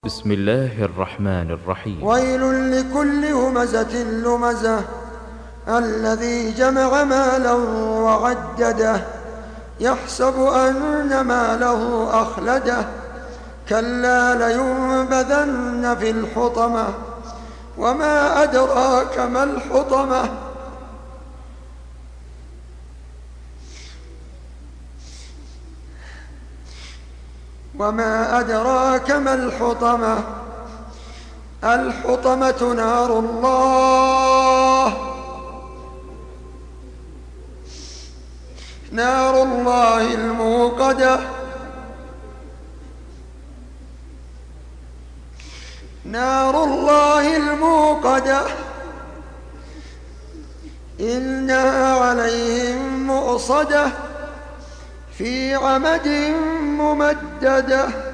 بسم الله الرحمن الرحيم. ويل لكل همزة لمزة الذي جمع مالا وعدده يحسب أن ماله أخلده كلا لينبذن في الحطمة وما أدراك ما الحطمة وما أدراك ما الحطمة الحطمة نار الله الموقدة إنها عليهم مؤصدة في عمد ممددة.